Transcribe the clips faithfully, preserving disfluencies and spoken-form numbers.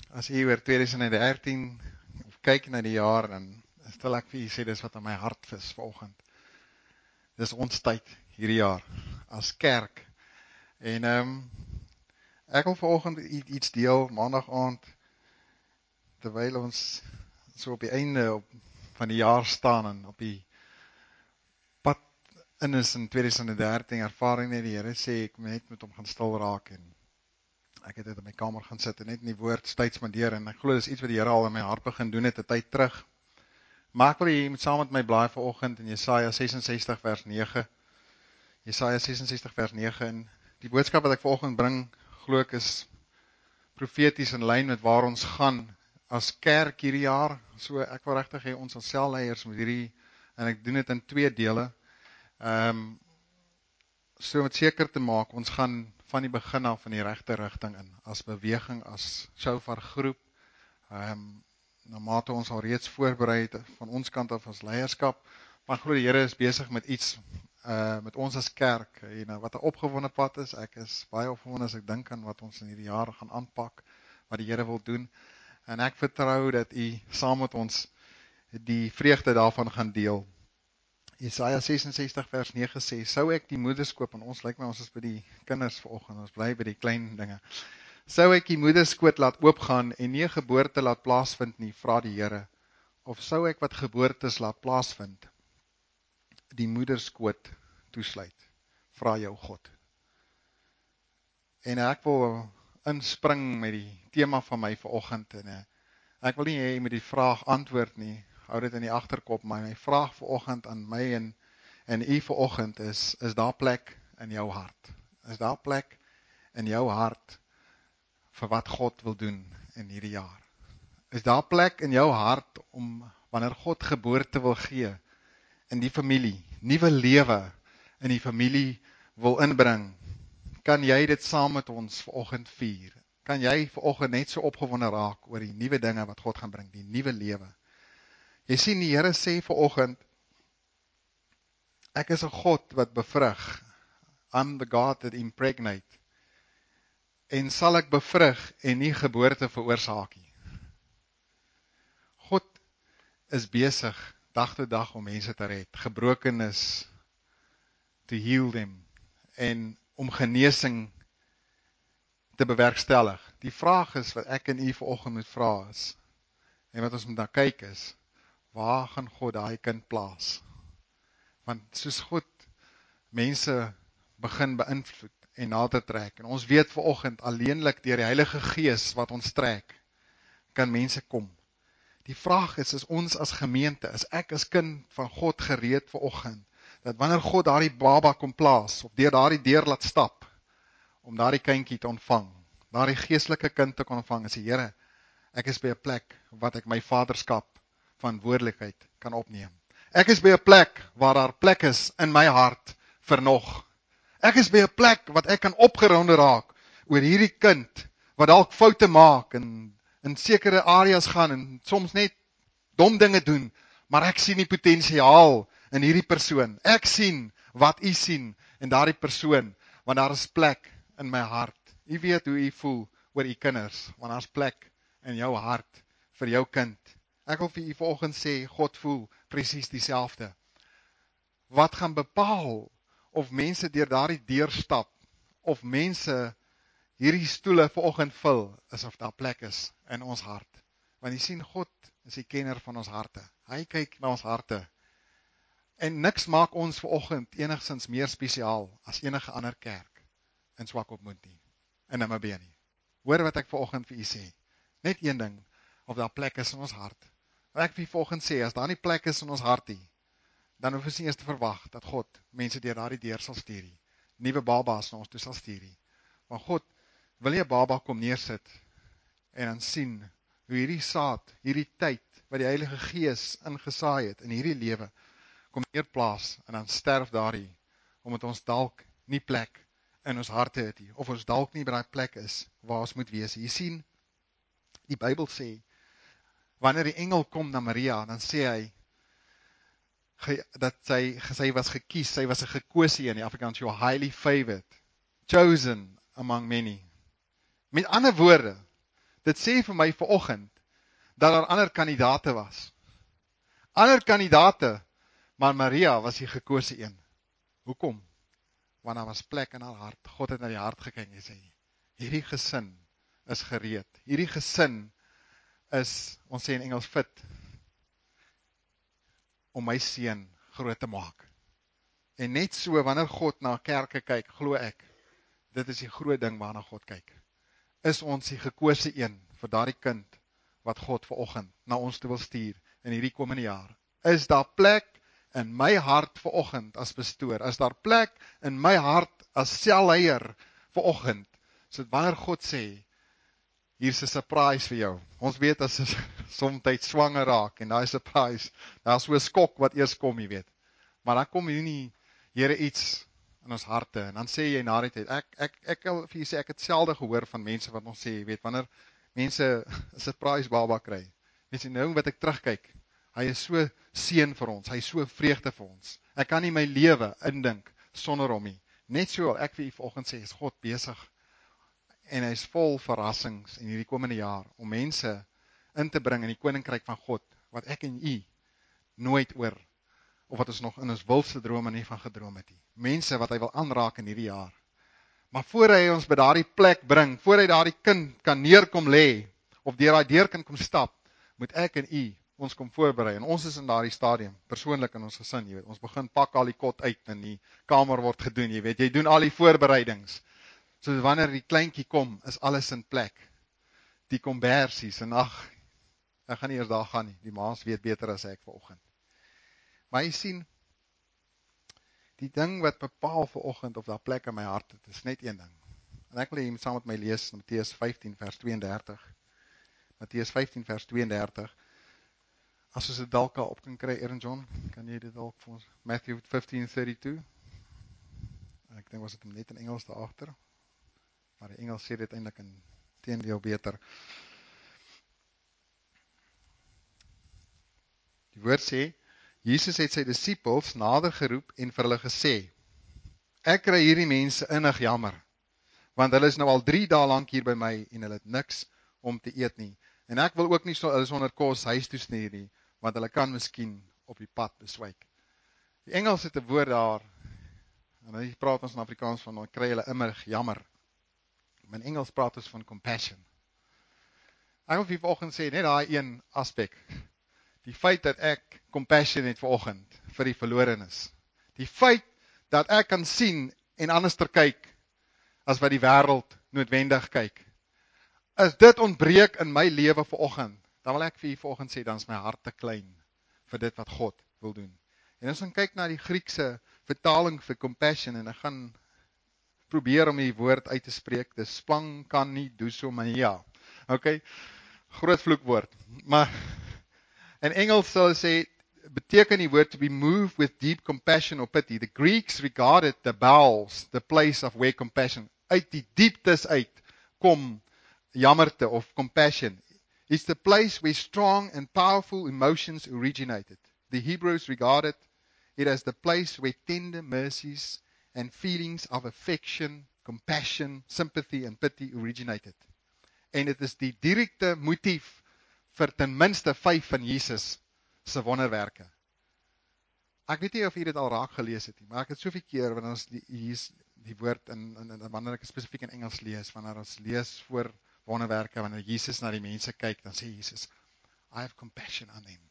As jy oor twintig dertien kyk na die jaar, dan stel ek vir jy sê, dis wat aan my hart is vanoggend. Dis ons tyd hierdie jaar, as kerk. En um, ek wil vanoggend iets deel, maandag aand, terwyl ons so op die einde op, van die jaar staan, en op die pad in is in twintig dertien, ervaring net die Here sê, ek net met hom gaan stil raak, en ek het dit in my kamer gaan sit, en net in die woord tyd spandeer, en ek glo dis iets wat die Here al in my hart begin doen het, 'n tyd terug. Maar ek wil jy moet saam met my blaai vanoggend in Jesaja ses en sestig vers nege. Jesaja ses en sestig vers nege, en die boodskap wat ek vanoggend bring, glo ek is profeties in lyn met waar ons gaan as kerk hierdie jaar. So ek wil regtig hê ons as selleiers moet hierdie, en ek doen dit in twee dele, um, so om het seker te maak, ons gaan van die begin af in die regte rigting in, as beweging, as shofar groep, um, na mate ons al reeds voorbereid van ons kant af as leierskap, maar ek glo die Here is besig met iets, uh, met ons as kerk, en uh, wat 'n opgewonde pad is, ek is baie opgewonde as ek dink aan wat ons in hierdie jaar gaan aanpak, wat die Here wil doen, en ek vertrou dat u saam met ons die vreugde daarvan gaan deel. Jesaja ses en sestig vers nege sê, sou ek die moederskoot, en ons lyk my ons is by die kinders vanoggend, ons bly by die klein dinge, sou ek die moederskoot laat oopgaan, en nie 'n geboorte laat plaasvind nie, vra die Here, of sou ek wat geboortes laat plaasvind, die moederskoot toesluit, vra jou God. En ek wil inspring met die tema van my vanoggend, en ek wil nie hê met die vraag antwoord nie, hou dit in die agterkop, maar my vraag vanoggend aan my en, en u vanoggend is, is daar plek in jou hart? Is daar plek in jou hart vir wat God wil doen in hierdie jaar? Is daar plek in jou hart om, wanneer God geboorte wil gee in die familie, nuwe lewe in die familie wil inbring, kan jy dit saam met ons vanoggend vier? Kan jy vanoggend net so opgewonde raak oor die nuwe dinge wat God gaan bring, die nuwe lewe? Jy sien, die Here sê vanoggend, ek is 'n God wat bevrug. I'm the God that impregnate. En sal ek bevrug en nie geboorte veroorsaak nie. God is besig dag tot dag om mense te red, gebrokenis, to heal them, en om genesing te bewerkstellig. Die vraag is wat ek en u vanoggend moet vra is, en wat ons moet na kyk is, waar gaan God daai kind plaas? Want soos God mense begin beïnvloed en na te trek, en ons weet vanoggend alleenlik deur die Heilige Gees wat ons trek, kan mense kom. Die vraag is, is ons as gemeente, is ek as kind van God gereed vanoggend, dat wanneer God daardie baba kom plaas, of deur daardie deur laat stap, om daardie kindjie te ontvang, daardie geestelike kind te kon ontvang, en sê, Here, ek is by 'n plek wat ek my vaderskap verantwoordelikheid kan opneem. Ek is by 'n plek waar daar plek is in my hart vir nog. Ek is by 'n plek wat ek kan opgeronde raak oor hierdie kind wat dalk foute maak en in sekere areas gaan en soms net dom dinge doen, maar ek sien die potensiaal in hierdie persoon. Ek sien wat u sien in daardie persoon, want daar is plek in my hart. U weet hoe u voel oor u kinders, want daar is plek in jou hart vir jou kind. Ek wil vir u vanoggend sê, God voel presies dieselfde. Wat gaan bepaal of mense deur daardie deur stap, of mense hierdie stoele vanoggend vul, is of daar plek is in ons hart. Want jy sien, God is die kenner van ons harte. Hy kyk na ons harte. En niks maak ons vanoggend enigstens meer spesiaal as enige ander kerk in Swakopmund nie, in Namibië nie. Hoor wat ek vanoggend vir u sê. Net een ding, of daar plek is in ons hart. Wat ek vir vanoggend sê, as daar nie plek is in ons hart nie, dan hoef ons nie eers te verwag dat God mense deur daardie deur sal stuur nie, nuwe babas na ons toe sal stuur nie. Want God wil nie 'n baba kom neersit en dan sien hoe hierdie saad, hierdie tyd wat die Heilige Gees ingesaai het in hierdie lewe kom neerplaas en dan sterf daardie, omdat ons dalk nie plek in ons harte het nie, of ons dalk nie by daai plek is waar ons moet wees. Jy sien, die Bybel sê, wanneer die engel kom na Maria, dan sê hy, ge, dat sy, sy was gekies, sy was 'n gekose een, in Afrikaans, you're highly favored, chosen among many. Met ander woorde, dit sê vir my vanoggend, dat daar ander kandidate was. Ander kandidate, maar Maria was die gekose een. Hoekom? Want daar was plek in haar hart. God het na die hart gekyk en sê, hierdie gesin is gereed. Hierdie gesin is, ons sê in Engels, fit, om my seun groot te maak. En net so, wanneer God na kerke kyk, glo ek, dit is die groot ding waarna God kyk. Is ons die gekose een vir daardie kind, wat God vanoggend na ons toe wil stuur, in hierdie komende jaar? Is daar plek in my hart vanoggend as pastoor? Is daar plek in my hart as selleier vanoggend? So wanneer God sê, hier's 'n surprise vir jou. Ons weet as ons soms swanger raak, en daai surprise, daar's so 'n skok wat eers kom, jy weet. Maar dan kom hier nie, Here, iets in ons harte, en dan sê jy na die tyd, ek, ek, ek wil vir jy sê, ek het selde gehoor van mense wat ons sê, jy weet, wanneer mense 'n surprise baba kry, weet jy, nou wat ek terugkyk, hy is so seën vir ons, hy is so vreugde vir ons, ek kan nie my lewe indink, sonder hom nie, net so, ek vir jy vanoggend sê, is God besig, en hy is vol verrassings in hierdie komende jaar, om mense in te bring in die koninkryk van God, wat ek en u nooit oor, of wat ons nog in ons wildste drome nie van gedroom het nie. Mense wat hy wil aanraak in hierdie jaar. Maar voor hy ons by daardie plek bring, voor hy daardie kind kan neerkom lê, of deur daai deur kan kom stap, moet ek en u ons kom voorberei. En ons is in daardie stadium, persoonlik in ons gesin, jy weet. Ons begin pak al die kot uit en die kamer word gedoen, jy weet. Jy doen al die voorbereidings. So wanneer die kleintjie kom, is alles in plek. Die kombersies, en ag, ek gaan nie eers daar gaan nie. Die maas weet beter as ek vanoggend. Maar jy sien, die ding wat bepaal vanoggend of daar plek in my hart het, is net een ding. En ek wil jy saam met my lees, Matteus vyftien vers tweeëndertig. Matteus vyftien vers tweeëndertig. As ons dit dalk al op kan kry, Aaron John, kan jy dit dalk vir ons? Matthew fifteen thirty-two. Ek dink was dit net in Engels daar agter. Maar die Engels sê dit eintlik in teendeel beter. Die woord sê, Jesus het sy disippels nader geroep en vir hulle gesê, ek kry hierdie mense innig jammer, want hulle is nou al drie dae lank hier by my en hulle het niks om te eet nie. En ek wil ook nie so, hulle sonder kos huis toe stuur nie, want hulle kan miskien op die pad beswyk. Die Engels het 'n woord daar, en hy praat ons in Afrikaans van, dan kry hulle innig jammer. In Engels praat ons van compassion. Ek wil vir vanoggend sê, net daai een aspek, die feit dat ek compassion het vanoggend vir die verlorenes. Die feit dat ek kan sien en anders ter kyk as wat die wêreld noodwendig kyk. As dit ontbreek in my lewe vanoggend, dan wil ek vir u vanoggend sê, dan is my hart te klein vir dit wat God wil doen. En as ons kyk na die Griekse vertaling vir compassion, en ek gaan probeer om die woord uit te spreek, dis splankanidousomania. Okay, groot vloekwoord. Maar in Engels sal sê, beteken die woord to be moved with deep compassion or pity. The Greeks regarded the bowels, the place of where compassion, uit die dieptes uit, kom jammerte of compassion. It's the place where strong and powerful emotions originated. The Hebrews regarded it as the place where tender mercies and feelings of affection, compassion, sympathy and pity originated. En dit is die direkte motief vir ten minste vyf van Jesus se wonderwerke. Ek weet nie of jy dit al raak gelees het nie, maar ek het soveel keer, wanneer ons die, die, die woord, in, in, in, wanneer ek spesifiek in Engels lees, wanneer ons lees voor wonderwerke, wanneer Jesus na die mense kyk, dan sê Jesus, I have compassion on them.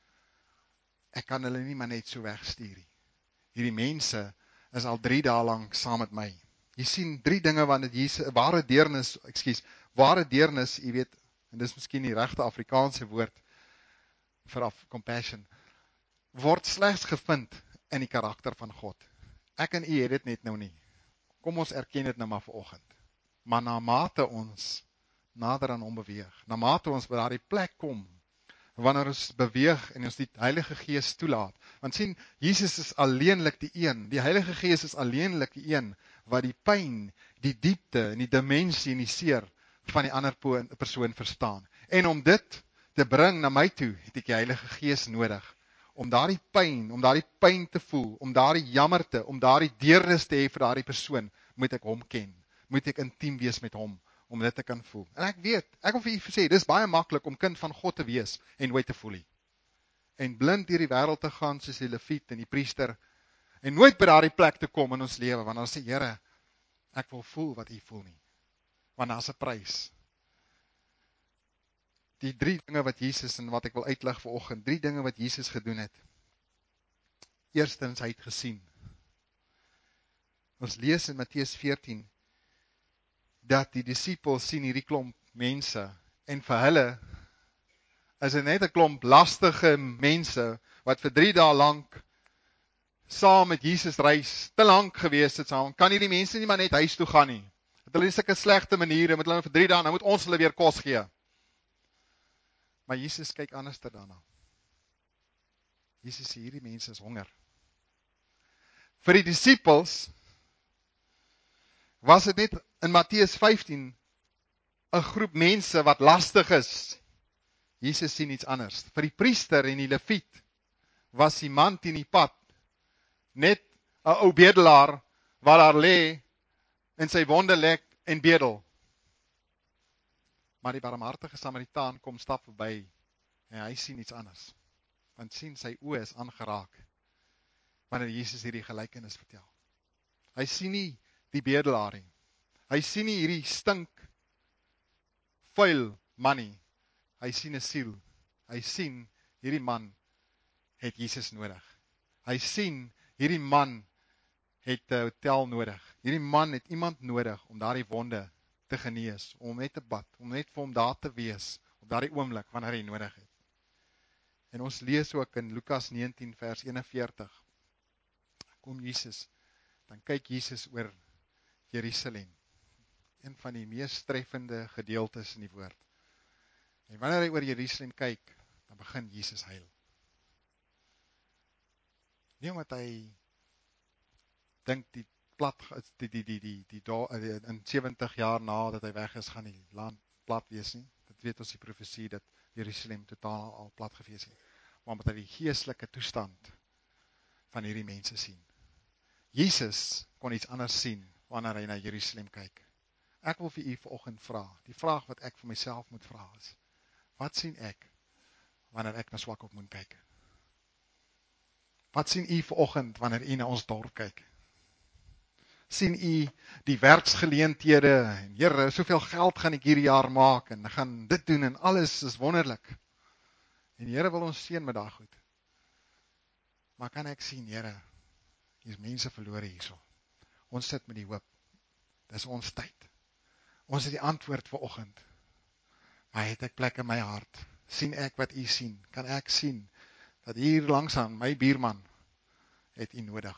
Ek kan hulle nie maar net so wegstuur nie. Hierdie mense is al drie dae lank saam met my. Jy sien drie dinge wanneer Jesus, ware deernis, ekskuus, ware deernis, jy weet, en dis miskien die regte Afrikaanse woord vir af, compassion, word slegs gevind in die karakter van God. Ek en u het dit net nou nie. Kom ons erken dit nou maar vanoggend. Maar na mate ons nader aan hom beweeg, na mate ons by daardie plek kom, wanneer ons beweeg en ons die Heilige Gees toelaat, want sien, Jesus is alleenlik die een, die Heilige Gees is alleenlik die een, wat die pyn, die diepte en die dimensie en die seer van die ander persoon verstaan. En om dit te bring na my toe, het ek die Heilige Gees nodig, om daardie pyn, om daardie pyn te voel, om daardie jammerte, om daardie deernis te hê vir daardie persoon, moet ek hom ken, moet ek intiem wees met hom, om dit te kan voel. En ek weet, ek wil vir u sê, dis baie maklik om kind van God te wees en nooit te voel nie. En blind deur die wêreld te gaan soos die leviet en die priester en nooit by daardie plek te kom in ons lewe, want dan sê Here, ek wil voel wat u voel nie. Want daar's 'n prys. Die drie dinge wat Jesus en wat ek wil uitlig vanoggend, drie dinge wat Jesus gedoen het. Eerstens, hy het gesien. Ons lees in Matteus veertien dat die disippels sien hierdie klomp mense en vir hulle is dit net 'n klomp lastige mense wat vir drie dae lank saam met Jesus reis, te lank gewees het saam. Kan hierdie mense nie maar net huis toe gaan nie? Het hulle sulke slegte maniere met hulle vir drie dae, nou moet ons hulle weer kos gee. Maar Jesus kyk anders daarna. Jesus sê hierdie mense is honger. Vir die disippels was dit net in Matteus vyftien 'n groep mense wat lastig is. Jesus sien iets anders. Vir die priester en die leviet was die man teen die pad net 'n ou bedelaar wat daar lê en sy wonde lek en bedel. Maar die barmhartige Samaritaan kom stap verby en hy sien iets anders. Want sien sy oë is aangeraak wanneer Jesus hierdie gelykenis vertel. Hy sien nie die bedelaar nie. Hy sien nie hierdie stink vuil man nie. Hy sien 'n siel. Hy sien hierdie man het Jesus nodig. Hy sien hierdie man het 'n hotel nodig. Hierdie man het iemand nodig om daardie wonde te genees, om net te bad, om net vir hom daar te wees op daardie oomblik wanneer hy nodig het. En ons lees ook in Lukas negentien vers eenenveertig. Kom Jesus, dan kyk Jesus oor Jerusalem. Een van die mees treffende gedeeltes in die woord. En wanneer hy oor Jerusalem kyk, dan begin Jesus huil. Nie omdat hy dink die plat die die die die die daar in sewentig jaar na dat hy weg is, gaan die land plat wees nie. Dit weet ons die profesie dat Jerusalem totaal al plat gewees het. Maar omdat hy die geestelike toestand van hierdie mense sien. Jesus kon iets anders sien wanneer hy na Jerusalem kyk. Ek wil vir u vanoggend vra, die vraag wat ek vir myself moet vra is, wat sien ek wanneer ek na Swakopmund kyk? Wat sien u vanoggend wanneer u na ons dorp kyk? Sien u die werksgeleenthede en Here, soveel geld gaan ek hierdie jaar maak en gaan dit doen en alles is wonderlik. En die Here wil ons seën met daai goed. Maar kan ek sien, Here, hier's mense verlore hierso. Ons sit met die hoop. Dis ons tyd. Ons het die antwoord vir oggend. Maar het ek plek in my hart? Sien ek wat u sien? Kan ek sien dat hier langs aan my buurman het u nodig?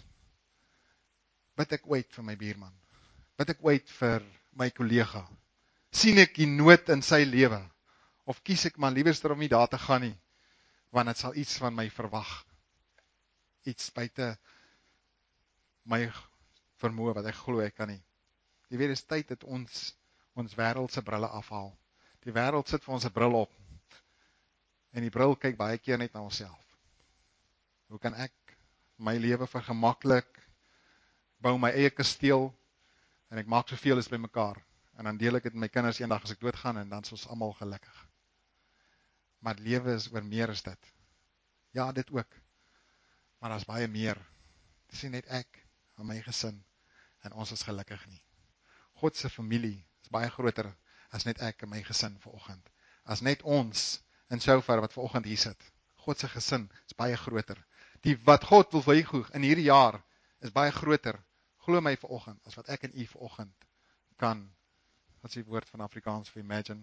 Bid ek ooit vir my buurman? Bid ek ooit vir my kollega? Sien ek die nood in sy lewe? Of kies ek maar liewerster om nie daar te gaan nie, want dit sal iets van my verwag. Iets buite my vermoë wat ek glo ek kan nie. Jy weet, dit is tyd dat ons ons wêreldse brille afhaal. Die wêreld sit vir ons 'n bril op. En die bril kyk baie keer net na onsself. Hoe kan ek my lewe vergemaklik, bou my eie kasteel en ek maak soveel as by mekaar en dan deel ek dit met my kinders eendag as ek doodgaan en dan is ons almal gelukkig. Maar lewe is oor meer as dit. Ja, dit ook. Maar daar's baie meer. Dis nie net ek en my gesin en ons is gelukkig nie. God se familie is baie groter as net ek en my gesin vanoggend. As net ons in sover wat vanoggend hier sit. God se gesin is baie groter. Die wat God wil wygoeg in hierdie jaar is baie groter. Glo my vanoggend as wat ek en u vanoggend kan, wat is die woord van Afrikaans vir imagine?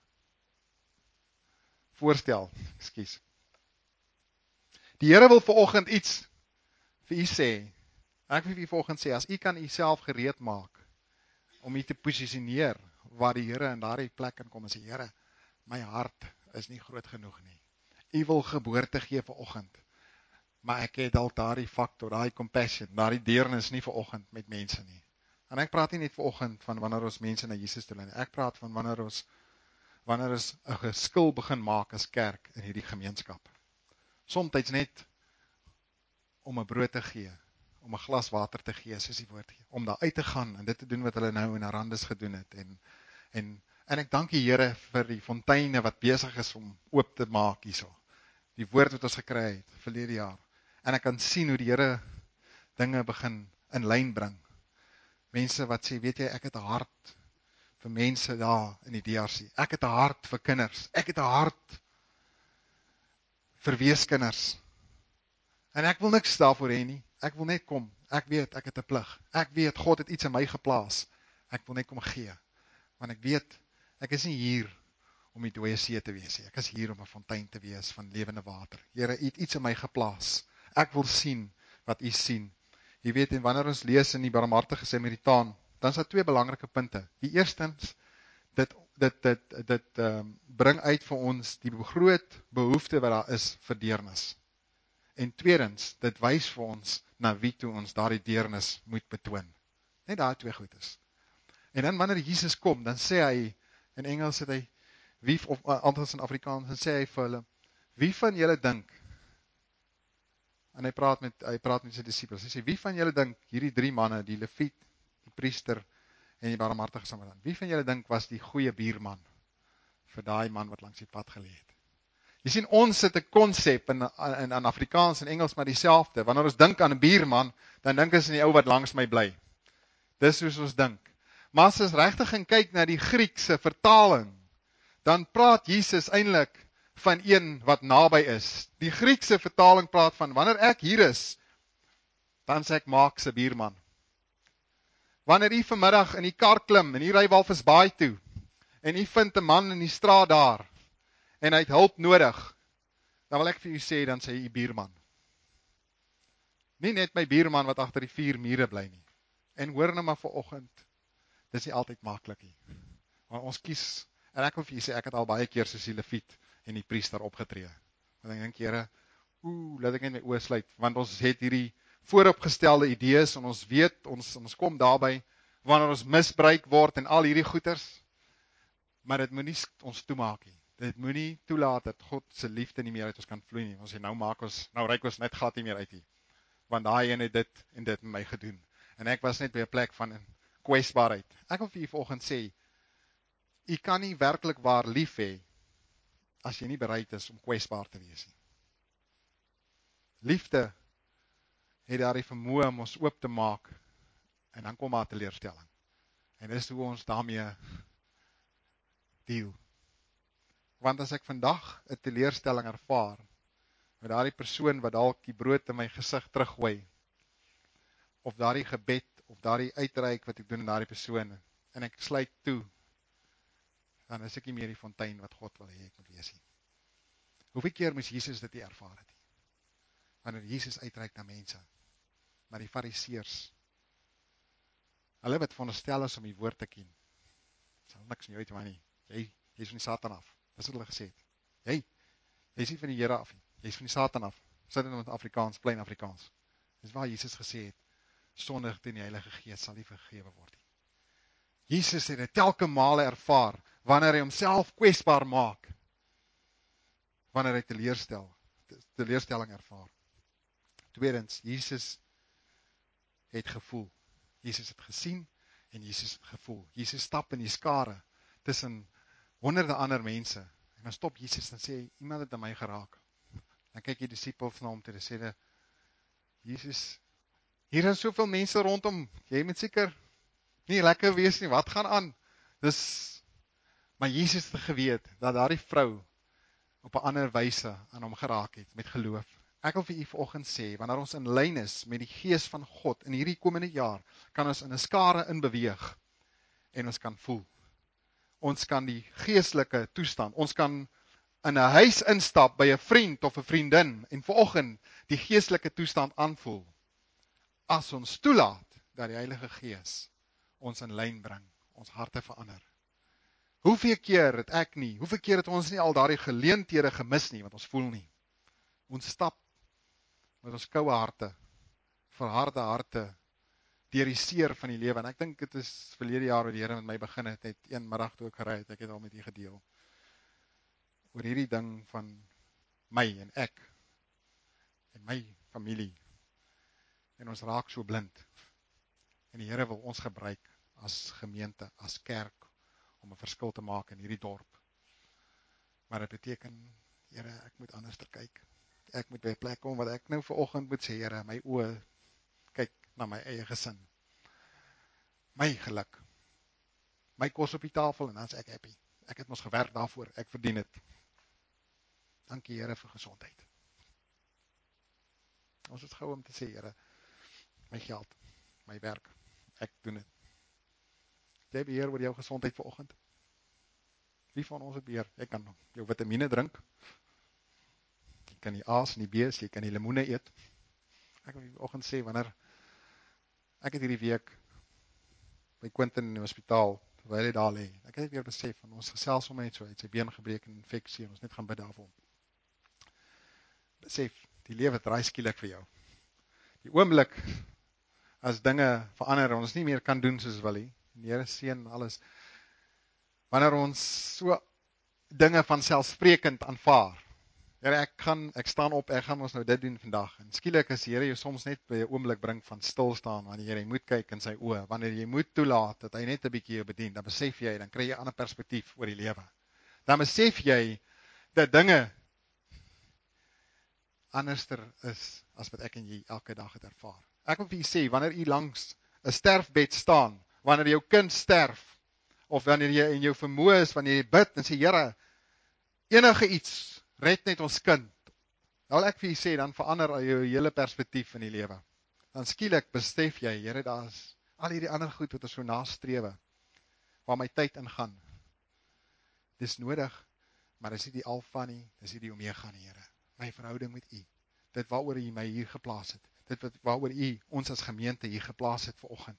Voorstel, ekskuus. Die Here wil vanoggend iets vir u sê. Ek wil vir u vanoggend sê, as u kan u self gereed maak om u te posisioneer waar die Here in daardie plek kan kom en sê, Here, my hart is nie groot genoeg nie. U wil geboorte gee vanoggend, maar ek het dalk daardie faktor, daardie compassion, daardie deernis nie vanoggend met mense nie. En ek praat nie net vanoggend van wanneer ons mense na Jesus toe lei nie. Ek praat van wanneer ons wanneer ons 'n geskil begin maak as kerk in hierdie gemeenskap. Somstyds net om 'n brood te gee, om 'n glas water te gee, soos die woord gee, om daar uit te gaan en dit te doen wat hulle nou in Arandes gedoen het en En, en ek dank die Here vir die fonteine wat besig is om oop te maak hierso. Die woord wat ons gekry het, verlede jaar. En ek kan sien hoe die Here dinge begin in lyn bring. Mense wat sê, weet jy, ek het 'n hart vir mense daar in die D R C. Ek het 'n hart vir kinders. Ek het 'n hart vir weeskinders. En ek wil niks daarvoor hê nie. Ek wil net kom. Ek weet, ek het 'n plig. Ek weet, God het iets in my geplaas. Ek wil net kom gee. Want ek weet, ek is nie hier om die dooie see te wees. Ek is hier om 'n fontein te wees van lewende water. Here, U het iets in my geplaas. Ek wil sien wat U sien. Jy weet, en wanneer ons lees in die barmhartige Samaritaan, dan is daar twee belangrike punte. Die eerstens, dit dit dit dit um, bring uit vir ons die groot behoefte wat daar is vir deernis. En tweedens, dit wys vir ons na wie toe ons daardie deernis moet betoon. Net daai twee goed is. En dan wanneer Jesus kom, dan sê hy, in Engels sê hy, wie, of anders in Afrikaans, dan sê hy vir hulle, wie van julle dink, en hy praat met, hy praat met sy disciples, hy sê, wie van julle dink, hierdie drie manne, die leviet, die priester, en die barmhartige Samaritaan, wie van julle dink was die goeie buurman, vir daai man wat langs die pad geleë het? Jy sien, ons sit 'n konsep in, in, in Afrikaans en Engels maar dieselfde. Wanneer ons dink aan 'n buurman, dan dink ons aan die ou wat langs my bly. Dis soos ons dink. Maar as ons regtig gaan kyk na die Griekse vertaling, dan praat Jesus eintlik van een wat naby is. Die Griekse vertaling praat van, wanneer ek hier is, dan sê ek Maak se buurman. Wanneer u vanmiddag in die kar klim, en u ry Walvisbaai toe, en u vind 'n man in die straat daar, en hy het hulp nodig, dan wil ek vir u sê, dan sê u buurman. Nie net my buurman wat agter die vier mure bly nie. En hoor nou maar vanoggend, dis nie altyd maklik nie. Want ons kies, en ek wil vir u sê, ek het al baie keer soos die leviet en die priester opgetree. En ek dink, Here, oeh, laat ek net my oë sluit, want ons het hierdie vooropgestelde idees, en ons weet, ons, ons kom daarby, wanneer ons misbruik word, en al hierdie goeters, maar dit moet nie ons toemaak nie. Dit moet nie toelaat dat God se liefde nie meer uit ons kan vloei nie. Ons sê, nou maak ons, nou reik ons net glad nie meer uit nie. Want daai een het dit en dit met my gedoen. En ek was net by 'n plek van kwesbaarheid. Ek wil vir u vanoggend sê, u kan nie werklik waar lief hê, as jy nie bereid is om kwesbaar te wees nie. Liefde het daardie vermoë om ons oop te maak, en dan kom maar teleurstelling. En dis hoe ons daarmee deel. Want as ek vandag 'n teleurstelling ervaar, met daardie persoon wat dalk die brood in my gesig teruggooi, of daardie gebed, of daardie uitreik wat ek doen aan daardie persoon, en ek sluit toe, dan is ek nie meer die fontein wat God wil hê ek moet wees nie. Hoeveel keer moes Jesus dit nie ervaar het nie? Wanneer Jesus uitreik na mense, na die fariseërs, hulle wat veronderstel is om die woord te ken, sal niks nie weet maar nie, jy, jy is van die Satan af, dis wat hulle gesê het, jy, jy is nie van die Here af nie, jy is van die Satan af, sit dit met Afrikaans, plain Afrikaans, dis waar Jesus gesê het, sondig teen die Heilige Gees sal nie vergewe word nie. Jesus het dit telke male ervaar, wanneer hy homself kwesbaar maak, wanneer hy teleurstel, teleurstelling ervaar. Tweedens, Jesus het gevoel, Jesus het gesien, en Jesus het gevoel. Jesus stap in die skare, tussen honderde ander mense, en dan stop Jesus en sê, iemand het aan my geraak. Dan kyk die discipels na hom toe, en sê hy, Jesus, hier is soveel mense rondom, jy moet seker nie lekker wees nie, wat gaan aan? Dis, maar Jesus het geweet, dat daardie vrou, op 'n ander wyse aan hom geraak het, met geloof. Ek wil vir u vanoggend sê, wanneer ons in lyn is met die gees van God, in hierdie komende jaar, kan ons in 'n skare inbeweeg, en ons kan voel. Ons kan die geestelike toestand, ons kan in 'n huis instap, by 'n vriend of 'n vriendin, en vanoggend die geestelike toestand aanvoel, as ons toelaat, dat die Heilige Gees, ons in lyn bring, ons harte verander. Hoeveel keer het ek nie, hoeveel keer het ons nie al daardie geleenthede gemis nie, want ons voel nie. Ons stap met ons koue harte, verharde harte, deur die seer van die lewe. En ek dink dit is verlede jaar wat die Here met my begin het, het een middag toe ek gery het, ek het al met u gedeel, oor hierdie ding van my en ek, en my familie, en ons raak so blind, en die Here wil ons gebruik, as gemeente, as kerk, om 'n verskil te maak in hierdie dorp. Maar dit beteken, Here, ek moet anders ter kyk. Ek moet by 'n plek kom wat ek nou vanoggend moet sê, Here, my oë kyk na my eie gesin. My geluk. My kos op die tafel en dan is ek happy. Ek het mos gewerk daarvoor, ek verdien dit. Dankie Here vir gesondheid. Ons is gou om te sê, Here, my geld, my werk, ek doen dit. Jy beheer oor jou gesondheid vanoggend. Wie van ons het beheer? Jy kan jou vitamine drink. Jy kan die A's en die B's, jy kan die lemoene eet. Ek wil vanoggend sê, wanneer ek het hierdie week by Quentin in die hospitaal, terwyl hy daar lê, ek het weer besef, van ons gesels om net so, hy het sy been gebreek in infeksie, en ons net gaan bid daarvoor. Besef, die lewe draai skielik vir jou. Die oomblik, as dinge verander, ons nie meer kan doen soos wil nie, die Here seën alles, wanneer ons so dinge van selfsprekend aanvaar, Here, ek gaan, ek staan op, ek gaan ons nou dit doen vandag, en skielik as die Here jou soms net by 'n oomblik bring van stilstaan, wanneer jy moet kyk in sy oë, wanneer jy moet toelaat, dat hy net 'n bietjie jou bedien, dan besef jy, dan kry jy 'n ander perspektief oor die lewe. Dan besef jy, dat dinge anderster is, as wat ek en jy elke dag het ervaar. Ek wil vir jy sê, wanneer jy langs 'n sterfbed staan, wanneer jou kind sterf, of wanneer jy in jou vermoë is, wanneer jy bid, en sê, Here, enige iets, red net ons kind. Nou wil ek vir jy sê, dan verander jou hele perspektief in die lewe. Dan skielik besef jy, Here, daar is al hierdie ander goed wat ons so nastrewe, waar my tyd ingaan. Dis nodig, maar dis nie die alfa nie, dis nie die omega nie, Here. My verhouding met U, dit waaroor U my hier geplaas het, dit waaroor U ons as gemeente hier geplaas het vanoggend.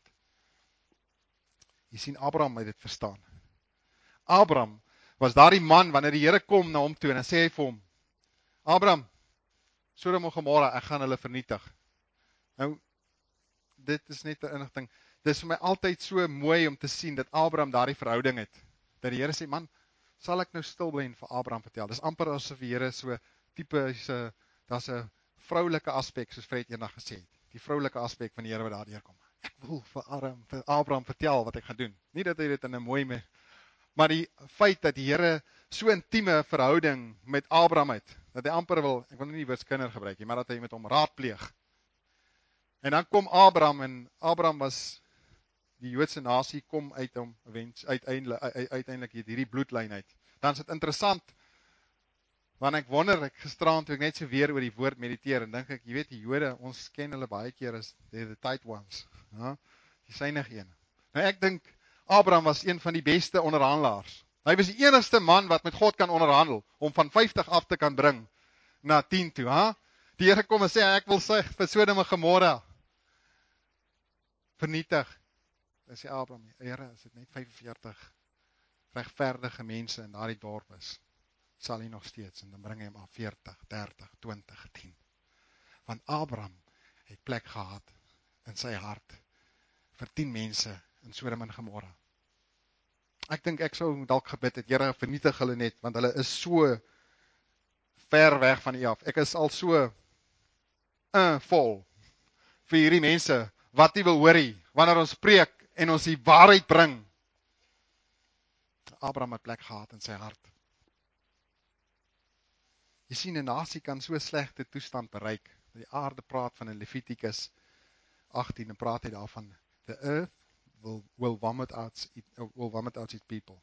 Jy sien, Abraham het dit verstaan. Abraham was daardie man, wanneer die Here kom na hom toe, en dan sê hy vir hom, Abraham, Sodom en Gomorra, ek gaan hulle vernietig. Nou, dit is net 'n inligting, dit is vir my altyd so mooi om te sien, dat Abraham daardie verhouding het, dat die Here sê, man, sal ek nou stil bly en vir Abraham vertel, dis amper asof die Here so, type, so, daar's 'n vroulike aspek, soos Fred eendag gesê het, die vroulike aspek van die Here wat daar deurkom. Ek wil vir Abraham, vir Abraham vertel wat ek gaan doen. Nie dat hy dit in 'n mooi me, maar die feit dat die Here so intieme verhouding met Abraham het, dat hy amper wil, ek wil nie die woord kinder gebruik nie, maar dat hy met hom raadpleeg. En dan kom Abraham, en Abraham was, die Joodse nasie kom uit hom, uiteindelik, uiteindelik hierdie bloedlyn uit. Dan is dit interessant, want ek wonder, ek gisterand toe ek net so weer oor die woord mediteer, en dink ek, jy weet die Jode, ons ken hulle baie keer as the, the tight ones, ja? Die synige een. Nou ek dink, Abraham was een van die beste onderhandelaars. Hy was die enigste man wat met God kan onderhandel, om van vyftig af te kan bring, na tien toe, ha? Die Here kom en sê, ek wil sê, vir Sodom en Gomorra, vernietig. Dan sê Abraham, Here, as dit net vyfenveertig regverdige mense in daardie dorp is, sal hy nog steeds, en dan bring hy hom af veertig, dertig, twintig, tien. Want Abraham het plek gehad in sy hart vir tien mense in Sodom en Gomorra. Ek dink ek sou dalk gebid het, Here, vernietig hulle net, want hulle is so ver weg van U af. Ek is al so uh, vol vir hierdie mense, wat U wil hoorie, wanneer ons preek en ons die waarheid bring. Abraham het plek gehad in sy hart. Jy sien, 'n nasie kan so slegte toestand bereik. Die aarde praat van in Levitikus agttien, en praat hy daarvan, the earth will, will vomit out, will vomit out its people.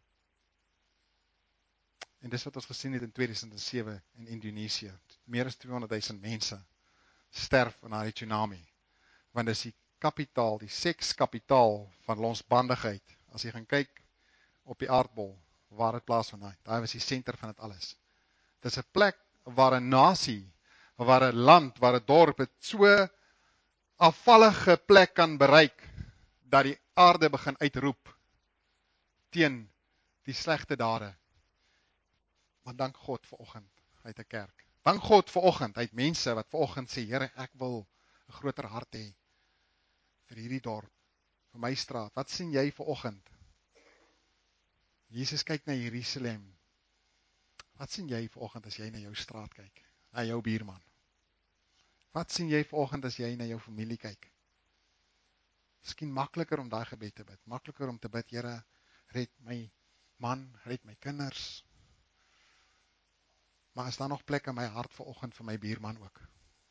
En dis wat ons gesien het in tweeduisend sewe in Indonesië. Meer as tweehonderdduisend mense sterf in daardie tsunami. Want dis die kapitaal, die sekskapitaal van losbandigheid. As jy gaan kyk op die aardbol, waar het plaas van daai, daai was die senter van dit alles. Dit is 'n plek waar 'n nasie, waar 'n land, waar 'n dorp het so afvallige plek kan bereik, dat die aarde begin uitroep teen die slegte dade. Maar dank God vanoggend uit 'n kerk. Dank God vanoggend uit mense wat vanoggend sê, Here, ek wil 'n groter hart hê vir hierdie dorp, vir my straat. Wat sien jy vanoggend? Jesus kyk na Jerusalem. Wat sien jy vanoggend as jy na jou straat kyk? Na jou buurman? Wat sien jy vanoggend as jy na jou familie kyk? Miskien makliker om daai gebed te bid. Makliker om te bid, Here, red my man, red my kinders. Maar is daar nog plek in my hart vanoggend vir my buurman ook?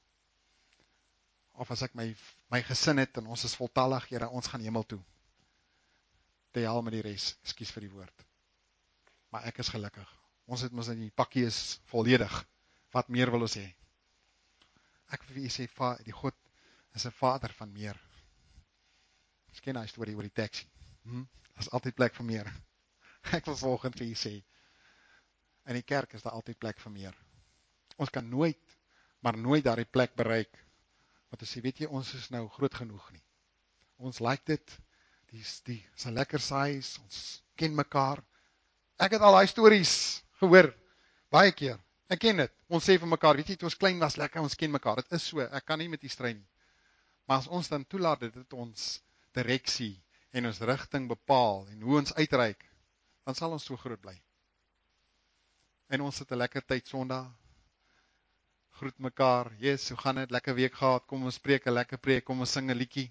Of as ek my, my gesin het, en ons is voltallig, Here, ons gaan hemel toe. Te hel met die res, ekskuus vir die woord. Maar ek is gelukkig. Ons het ons in die pakkie is volledig. Wat meer wil ons hê? Ek wil vir u sê, va, die God is 'n vader van meer. Ons ken die storie oor die taxi. Hm? Daar is altyd plek vir meer. Ek wil volgend vir u sê, in die kerk is daar altyd plek vir meer. Ons kan nooit, maar nooit daardie plek bereik, want ons sê, weet jy, ons is nou groot genoeg nie. Ons like dit, die, die is 'n lekker size, ons ken mekaar. Ek het al daai stories gehoor, baie keer. Ek ken dit. Ons sê vir mekaar, weet jy, toe ons klein was, lekker, ons ken mekaar. Dit is so, ek kan nie met die strei nie. Maar as ons dan toelaat dat dit ons direksie en ons rigting bepaal en hoe ons uitreik, dan sal ons so groot bly. En ons het 'n lekker tyd Sondag, groet mekaar, yes, hoe gaan dit, lekker week gehad, kom ons preek 'n lekker preek, kom ons sing 'n liedjie.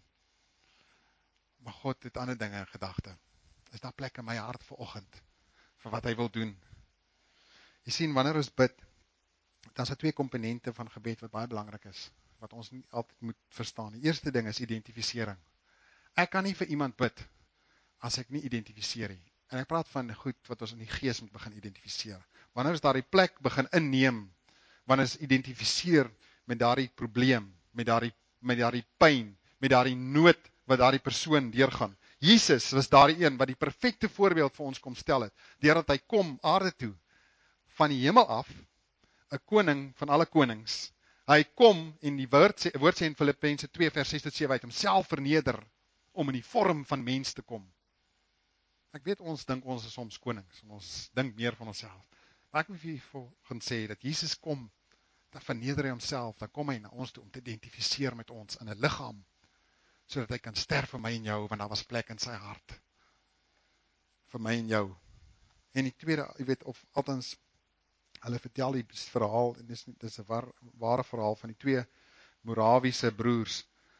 Maar God het ander dinge in gedagte. Is daar plek in my hart vanoggend vir wat hy wil doen? Jy sien, wanneer ons bid, dan is daar twee komponente van gebed wat baie belangrik is, wat ons nie altyd moet verstaan. Die eerste ding is identifisering. Ek kan nie vir iemand bid as ek nie identifiseer nie. En ek praat van goed wat ons in die gees moet begin identifiseer. Wanneer ons daardie plek begin inneem, wanneer ons identifiseer met daardie probleem, met daardie met daardie pyn, met daardie nood wat daardie persoon deurgaan. Jesus was daardie een wat die perfekte voorbeeld vir ons kom stel het, deurdat hy kom aarde toe, van die hemel af, 'n koning van alle konings. Hy kom en die woord sê, woord sê in Filippense twee vers ses tot sewe, hy het homself verneder om in die vorm van mens te kom. Ek weet ons dink ons is soms konings, en ons dink meer van onsself. Maar ek moet vir julle gaan sê dat Jesus kom, dan verneder hy homself, dan kom hy na ons toe om te identifiseer met ons in 'n liggaam, sodat hy kan sterf vir my en jou, want daar was plek in sy hart vir my en jou. En die tweede, jy weet, of althans hulle vertel die verhaal, en dis dis 'n waar, ware verhaal van die twee Morawiese broers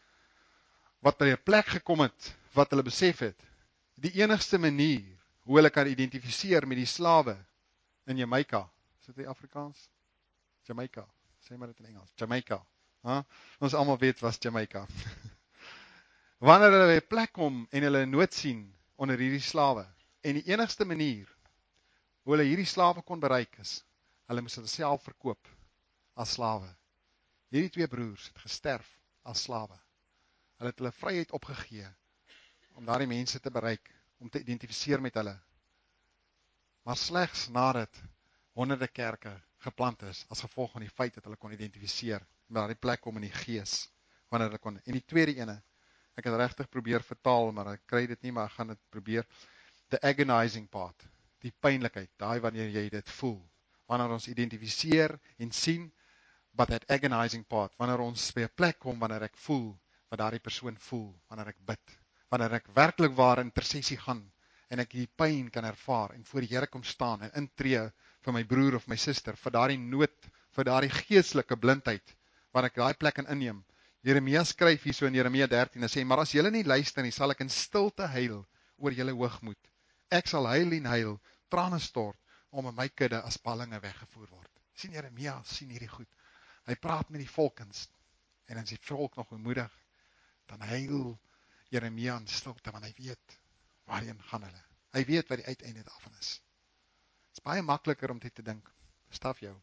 wat by 'n plek gekom het wat hulle besef het. Die enigste manier hoe hulle kan identifiseer met die slawe in Jamaica. Is dit die Afrikaans? Jamaica. Sê maar dit in Engels. Jamaica. Huh? Ons almal weet wat Jamaica. Wanneer hulle by 'n plek kom en hulle nood sien onder hierdie slawe, en die enigste manier hoe hulle hierdie slawe kon bereik is, hulle moes hulle self verkoop as slawe. Hierdie twee broers het gesterf as slawe. Hulle het hulle vryheid opgegee om daardie mense te bereik, om te identifiseer met hulle. Maar slegs nadat honderde kerke geplant is, as gevolg van die feit dat hulle kon identifiseer, met daardie plek kom in die gees, wanneer hulle kon. En die tweede ene, ek het regtig probeer vertaal, maar ek kry dit nie, maar ek gaan dit probeer. The agonizing part, die pynlikheid, daai wanneer jy dit voel, wanneer ons identifiseer en sien, but that agonizing part, wanneer ons by 'n plek kom, wanneer ek voel, wat daardie persoon voel, wanneer ek bid, wanneer ek werklik waar in intersessie gaan, en ek die pyn kan ervaar, en voor die Here kom staan, en intree vir my broer of my suster, vir daardie nood, vir daardie geestelike blindheid, wanneer ek daai plek in inneem. Jeremia skryf hier so in Jeremia dertien, en sê, maar as julle nie luister nie, sal ek in stilte huil oor julle hoogmoed. Ek sal huil en huil, trane stort, om in my kudde as ballinge weggevoer word. Sien Jeremia, sien hierdie goed. Hy praat met die volkens, en as die volk nog bemoedig, dan huil Jeremia in stilte, want hy weet, waarheen gaan hulle. Hy weet wat die uiteinde daarvan is. Het is baie makliker om dit te dink, staf jou.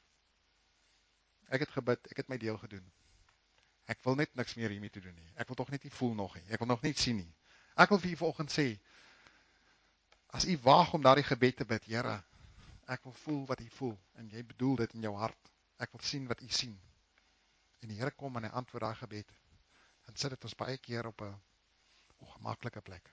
Ek het gebid, ek het my deel gedoen. Ek wil net niks meer hiermee te doen nie. Ek wil toch net nie voel nog nie. Ek wil nog net sien nie. Ek wil vir u vanoggend sê, as u waag om daardie gebed te bid, Here, ek wil voel wat u voel, en jy bedoel dit in jou hart. Ek wil sien wat u sien. En die Here kom en hy antwoord daai gebed. Dan sit dit ons baie keer op 'n ongemaklike plek.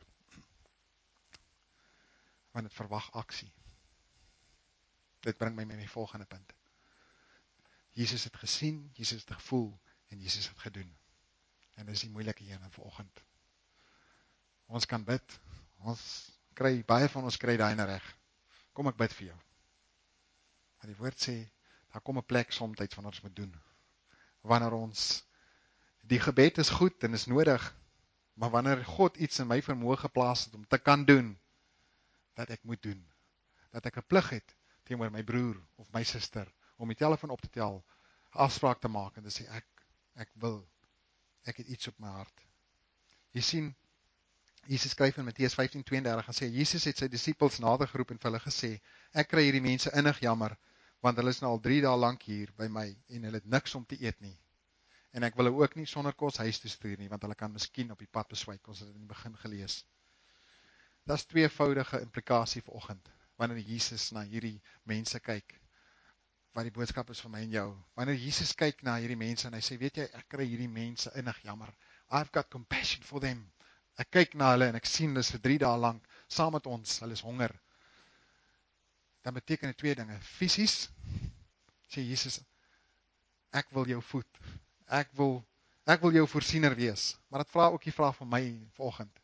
Want het verwag aksie. Dit bring my met my volgende punt. Jesus het gesien, Jesus het gevoel, en Jesus het gedoen. En dis die moeilike ene vanoggend. Ons kan bid, ons kry, baie van ons kry daai reg. Kom ek bid vir jou. En die woord sê, daar kom 'n plek soms wanneer ons moet doen. Wanneer ons, die gebed is goed en is nodig, maar wanneer God iets in my vermoë geplaas het om te kan doen, dat ek moet doen. Dat ek 'n plig het teenoor my broer of my suster om die telefoon op te tel, afspraak te maak en te sê ek ek wil, ek het iets op my hart. Jy sien, Jesus skryf in Matteus vyftien twee en dertig en sê Jesus het sy disippels nader geroep en vir hulle gesê, ek kry hierdie mense innig jammer, want hulle is nou al drie dae lank hier by my en hulle het niks om te eet nie. En ek wil hulle ook nie sonder kos huis toe stuur nie, want hulle kan miskien op die pad beswyk, ons het dit in die begin gelees. Dat is tweevoudige implikasie vanoggend, wanneer Jesus na hierdie mense kyk, wat die boodskap is vir my en jou. Wanneer Jesus kyk na hierdie mense en hy sê, weet jy, ek kry hierdie mense innig jammer. I've got compassion for them. Ek kyk na hulle en ek sien hulle is vir drie dae lank saam met ons, hulle is honger. Dan beteken dit twee dinge. Fisies, sê Jesus, ek wil jou voed. Ek wil, ek wil jou voorsiener wees. Maar dit vra ook die vraag van my vanoggend.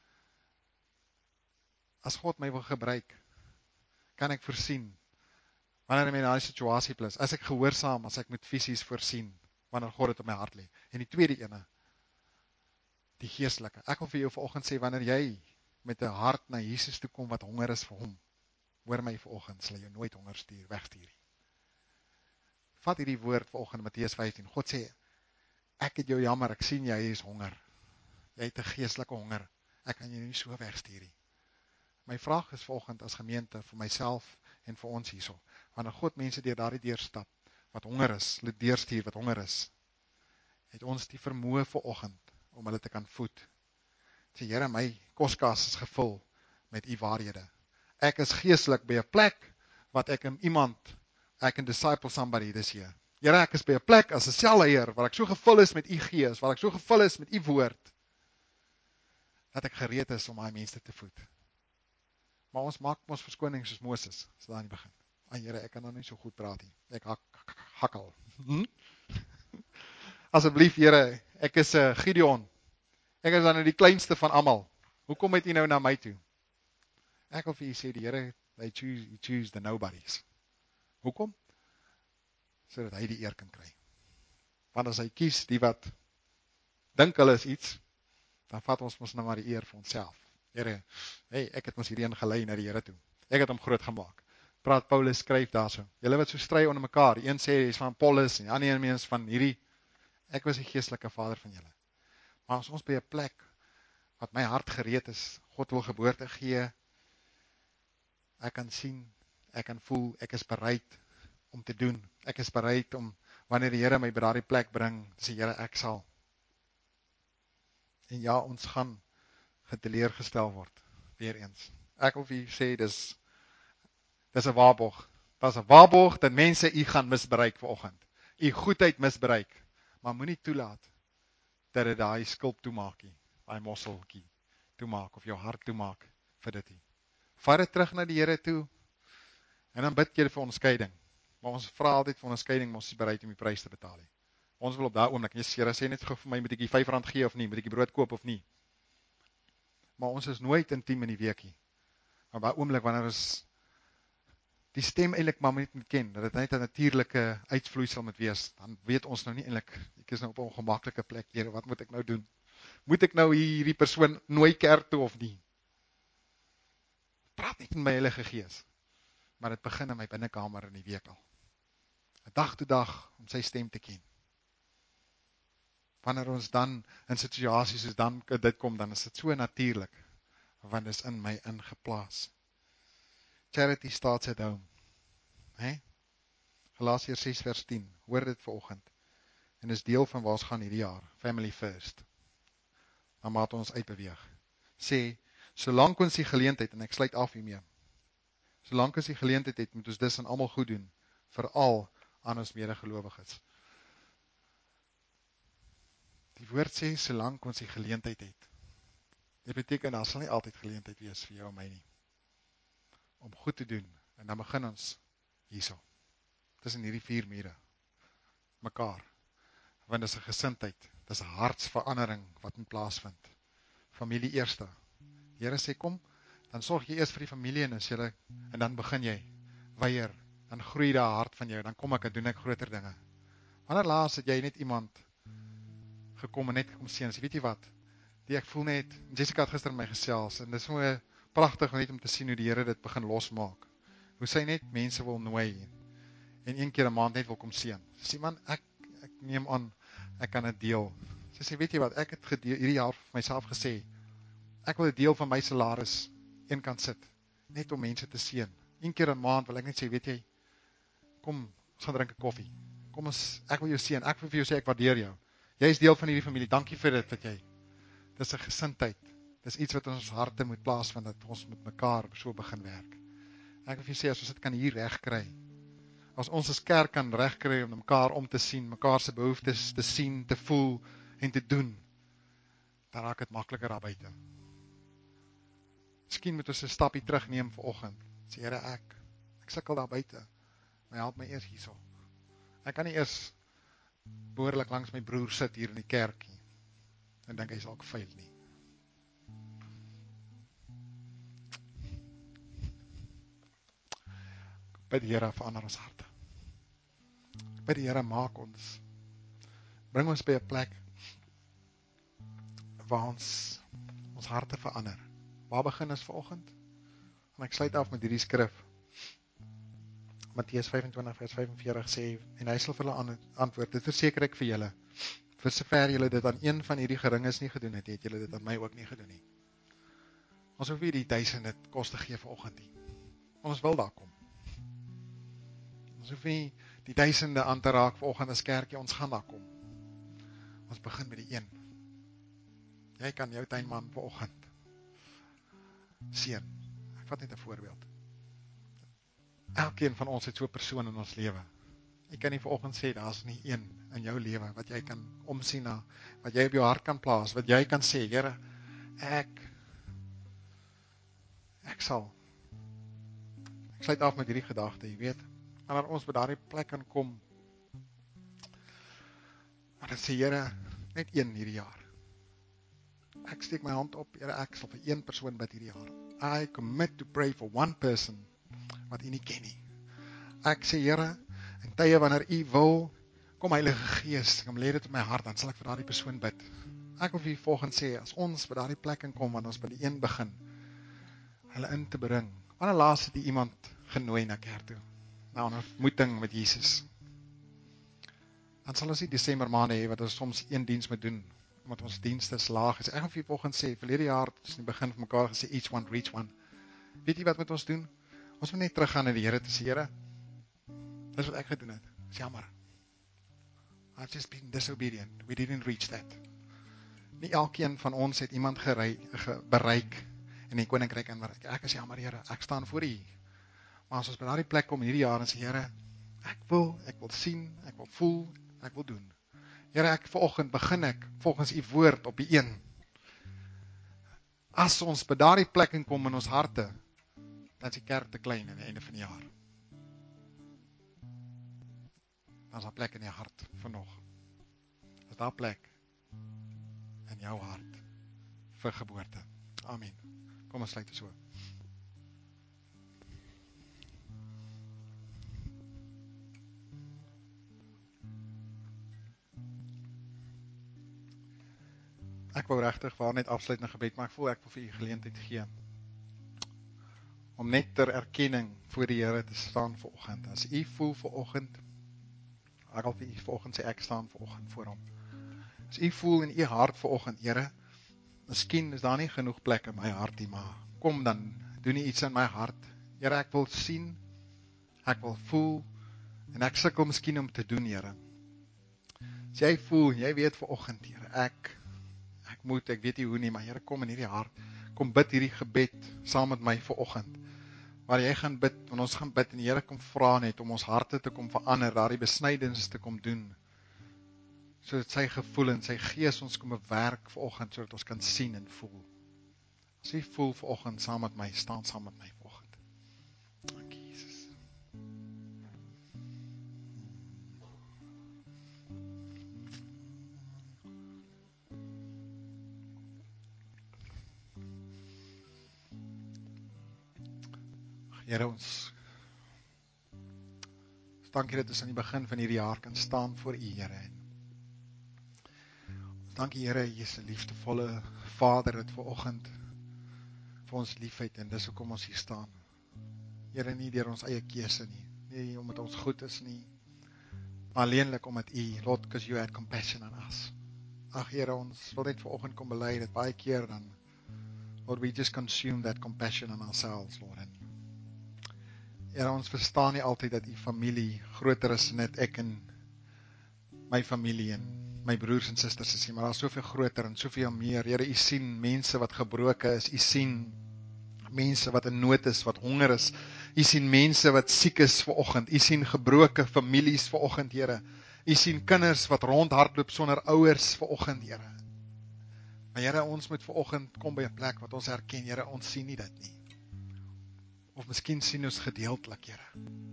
As God my wil gebruik, kan ek voorsien, wanneer my na die situasie plus, as ek gehoorsaam, as ek moet fisies voorsien, wanneer God het op my hart lê. En die tweede ene, die geestelike. Ek wil vir jou vanoggend sê, wanneer jy met 'n hart na Jesus toe kom wat honger is vir hom, hoor my vanoggend, sal jy nooit honger stuur, wegstuur. Vat hierdie woord vanoggend in Matteus vyftien. God sê, ek het jou jammer, ek sien jy is honger. Jy het 'n geestelike honger. Ek kan jou nie so wegstuur nie. My vraag is vanoggend as gemeente vir myself en vir ons hierso. Wanneer God mense deur daardie deur stap wat honger is, hulle deurstuur wat honger is, het ons die vermoë vanoggend om hulle te kan voed. Sê Here, my koskas is gevul met u waarhede. Ek is geestelik by 'n plek wat ek in iemand, ek can disciple somebody this year. Here, ek is by 'n plek as 'n selleier waar ek so gevul is met u gees, waar ek so gevul is met u woord, dat ek gereed is om daai mense te voed. Maar ons maak ons verskoning soos Moses, so daar in die begin. Ag Here, ek kan nou nie so goed praat nie. Ek hak, hak, hakkel. Hm? Asseblief Here, ek is 'n uh, Gideon. Ek is dan nou die kleinste van almal. Hoekom het u nou na my toe? Ek wil vir u sê die Here, they choose, he choose the nobodies. Hoekom? Sodat hy die eer kan kry. Want as hy kies die wat dink hulle is iets, dan vat ons mos nou maar die eer vir onsself. Here, hey, ek het ons hierdie ingelei na die Here toe. Ek het hom groot gemaak. Praat Paulus skryf daarso. Julle wat so stry onder mekaar, die een sê hy is van Apollos en die ander een is van hierdie. Ek was die geestelike vader van julle. Maar as ons by 'n plek wat my hart gereed is, God wil geboorte gee, ek kan sien, ek kan voel, ek is bereid om te doen. Ek is bereid om, wanneer die Here my by daardie plek bring, sê Here, ek sal. En ja, ons gaan geteleurgestel word, weer eens. Ek wil vir u sê, dis, dis 'n waarborg. Dis 'n waarborg dat mense u gaan misbruik vanoggend. U goedheid misbruik, maar moenie toelaat dat dit daai skulp toemaak nie, daai mosseltjie toemaak, of jou hart toemaak vir dit nie. Vat dit terug na die Here toe, en dan bid jy vir onderskeiding. Maar ons vra altyd vir onderskeiding, maar ons is bereid om die prys te betaal nie. Ons wil op daai oomblik, Jesus, Here, sê net gou vir my, moet ek die vyf rand gee of nie, moet ek die brood koop of nie. Maar ons is nooit intiem in die week nie. Maar by oomblik, wanneer ons die stem eintlik maar net moet ken, dat dit net 'n natuurlike uitvloeisel moet wees, dan weet ons nou nie eintlik, ek is nou op 'n ongemaklike plek, Here, wat moet ek nou doen? Moet ek nou hierdie persoon nooi kerk toe of nie? Praat net in my Heilige Gees. Maar dit begin in my binnekamer in die week al. Dag toe dag om sy stem te ken. Wanneer ons dan in situasies soos dan dit kom, dan is dit so natuurlik, want dit is in my ingeplaas. Charity starts at home. He? Galasiërs ses vers tien, hoor dit vanoggend. En is deel van waar ons gaan hierdie jaar, family first. Dan maak ons uitbeweeg. Sê, solank ons die geleentheid, en ek sluit af hiermee, solank ons die geleentheid het, moet ons dis aan almal goed doen, veral aan ons medegelowiges. Die woord sê, solank ons die geleentheid het. Dit beteken, daar sal nie altyd geleentheid wees vir jou en my nie, om goed te doen, en dan begin ons hierso, tussen hierdie vier mure, mekaar, want dit is 'n gesindheid, dit is 'n hartsverandering wat moet plaasvind, familie eerste, Here sê kom, dan sorg jy eers vir die familie, en, as jylle, en dan begin jy, weier, dan groei daar hart van jou, dan kom ek en doen ek groter dinge. Wanneer laas het jy net iemand gekom en net kom sien, sê, weet jy wat, die ek voel net, Jessica het gister in my gesels, en dit is so 'n pragtig net om te sien hoe die Here dit begin losmaak. Hoe sy net mense wil nooi en een keer 'n maand net wil kom seën. Sy sê man, ek ek neem aan ek kan dit deel. Sy sê weet jy wat, ek het gedeel, hierdie jaar vir myself gesê, ek wil 'n deel van my salaris een kant sit, net om mense te seën. Een keer 'n maand wil ek net sê, weet jy, kom, ons gaan drink 'n koffie. Kom ons, ek wil jou seën, ek wil vir jou sê ek waardeer jou. Jy is deel van hierdie familie. Dankie vir dit wat jy. Dis 'n gesindheid. Dis iets wat in ons harte moet plaasvind, dat ons met mekaar so begin werk. Ek wil vir jou sê, as ons dit kan hier reg kry, as ons as kerk kan reg kry om mekaar om te sien, mekaar se behoeftes te sien, te voel en te doen, dan raak dit makliker daar buite. Miskien moet ons 'n stapie terugneem vanoggend. Sê Here, ek ek sukkel daar buite. Maar help my eers hierso. Ek kan nie eers behoorlik langs my broer sit hier in die kerk nie. En dink hy is ook vuil nie. By die Here verander ons harte. By die Here maak ons. Bring ons by 'n plek waar ons ons harte verander. Waar begin ons vanoggend? En ek sluit af met hierdie skrif. Matteus vyf-en-twintig vers vyf en veertig sê, en hy sal vir hulle antwoord, dit verseker ek vir julle, vir sover julle dit aan een van hierdie geringes nie gedoen het, het julle dit aan my ook nie gedoen nie. Ons hoef nie die duisende kos te gee vanoggend nie. Ons wil daar kom. Ons hoef nie die duisende aan te raak vanoggend as kerkie, ons gaan daar kom. Ons begin met die een. Jy kan jou tuinman vanoggend seën. Ek vat net 'n voorbeeld. Elkeen van ons het so 'n persoon in ons lewe. Jy kan nie vanoggend sê, daar is nie een in jou lewe, wat jy kan omsien na, wat jy op jou hart kan plaas, wat jy kan sê, Here, ek, ek sal. Ek sluit af met hierdie gedagte, jy weet, wanneer ons by daardie plek kan kom, maar dan sê, Here, net een hierdie jaar. Ek steek my hand op, Here, ek sal vir een persoon bid hierdie jaar. I commit to pray for one person, wat U nie ken nie. Ek sê, Here, in tye wanneer U wil, kom Heilige Gees, kom lê dit op my hart, dan sal ek vir daardie persoon bid. Ek wil vir U volgend sê, as ons by daardie plek kan kom, wanneer ons by die een begin, hulle in te bring. Wanneer laas het U iemand genooi na kerk toe? Na 'n ontmoeting met Jesus. Dan sal ons nie Desember maande hê, wat ons soms een diens moet doen, omdat ons dienste is laag is. Ek gaan vir U volgend sê, verlede jaar, het ons in die begin van mekaar gesê, each one, reach one. Weet jy wat moet ons doen? Ons moet net teruggaan na die Here te sê, Here, dis wat ek gedoen het. Dis jammer. I've just been disobedient. We didn't reach that. Nie elkeen van ons het iemand gerei, ge, bereik in die koninkryk in bereik. Ek is jammer, Here, ek staan voor U. Maar as ons by daardie plek kom in hierdie jaar en sê, Here, ek wil, ek wil sien, ek wil voel, ek wil doen. Here, ek vanoggend begin ek volgens U woord op die een. As ons by daardie plek kom in ons harte, dan is die kerk te klein aan die einde van die jaar. Dan is daar plek in die hart vir nog. Is daar plek in jou hart vir geboorte. Amen. Kom ons sluit dit so. Ek wou regtig waar net afsluit na gebed, maar ek voel ek wil vir U geleentheid gee om net ter erkenning voor die Here te staan vanoggend. As U voel vanoggend, ek wil vir U vanoggend sê ek staan vanoggend voor Hom. As U voel in U hart vanoggend, Here, miskien is daar nie genoeg plek in my hart nie, maar kom dan, doen U iets in my hart. Here, ek wil sien, ek wil voel, en ek sukkel miskien om te doen, Here. As jy voel, jy weet vanoggend, Here, ek, ek moet, ek weet nie hoe nie, maar Here, kom in hierdie hart, kom bid hierdie gebed saam met my vanoggend. Waar jy gaan bid, want ons gaan bid en die Here kom vra net om ons harte te kom verander, daar die besnydings te kom doen, sodat sy gevoel en sy gees ons kom bewerk vanoggend, sodat ons kan sien en voel. As jy voel vanoggend saam met my, staan saam met my vanoggend. Dankie Jesus. Here, ons dankie dat ons aan die begin van hierdie jaar kan staan voor U, Here. Dankie, Here, U is 'n liefdevolle Vader wat vanoggend vir ons liefheid en dis hoekom ons hier staan. Here, nie deur ons eie keuse nie, nie omdat ons goed is nie, maar alleenlik omdat U, Lord, because you had compassion on us. Ag Here, ons wil net vanoggend kom bely dat baie keer dan, Lord, we just consume that compassion on ourselves, Lord. En Here, ons verstaan nie altyd dat U familie groter is net ek en my familie en my broers en susters is nie, maar daar is soveel groter en soveel meer. Here, U sien mense wat gebroke is, U sien mense wat in nood is, wat honger is, U sien mense wat siek is vanoggend, U sien gebroke families vanoggend, Here, U sien kinders wat rondhardloop sonder ouers vanoggend, Here. Maar Here, ons moet vanoggend kom by 'n plek wat ons herken, Here, ons sien nie dit nie. Of miskien sien ons gedeeltelik, Here.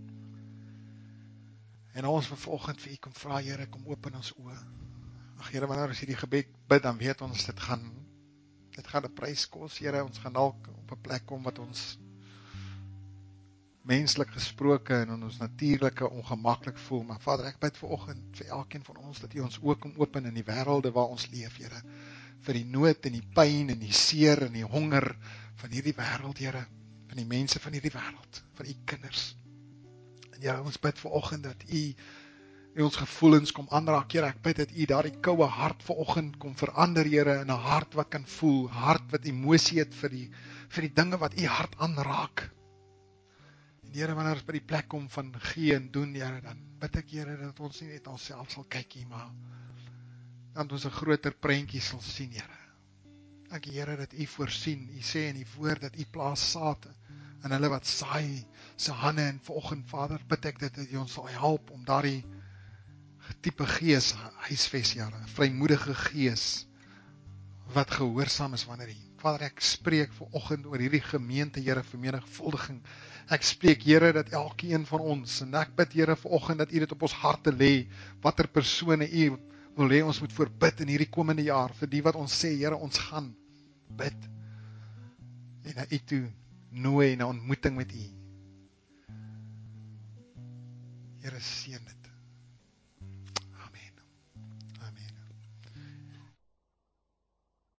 En ons wil vanoggend vir U kom vra, Here, kom open ons oë. Ag Here, wanneer ons hierdie gebed bid, dan weet ons dit gaan dit gaan 'n prys kos, Here. Ons gaan dalk op 'n plek kom wat ons menslik gesproke en in ons natuurlike ongemaklik voel, maar Vader, ek bid vanoggend vir elkeen van ons dat U ons ook kom open in die wêrelde waar ons leef, Here, vir die nood en die pyn en die seer en die honger van hierdie wêreld, Here, van die mense van hierdie wêreld, van U kinders. En Here, ons bid vanoggend dat U U ons gevoelens kom aanraak, Here. Ek bid dat U daardie koue hart vanoggend kom verander, Here, in 'n hart wat kan voel, hart wat emosie het vir die vir die dinge wat U hart aanraak. En Here, wanneer ons by die plek kom van gee en doen, Here, dan bid ek, Here, dat ons nie net onsself sal kyk nie, maar dat ons 'n groter prentjie sal sien, Here. Dankie, Here, dat U voorsien. U sê in die woord dat U plaas saad in hulle wat saai se hande, en vanoggend, Vader, bid ek dat U ons sal help om daardie tipe gees huisves, Here, 'n vrymoedige gees wat gehoorsaam is wanneer U. Vader, ek spreek vanoggend oor hierdie gemeente, Here, vermenigvuldiging. Ek spreek, Here, dat elkeen van ons, en ek bid, Here, vanoggend dat U dit op ons harte lê, watter persone U wil hê ons moet voorbid in hierdie komende jaar, vir die wat ons sê, Here, ons gaan bid en na U toe nooi na ontmoeting met U. Here, seën dit.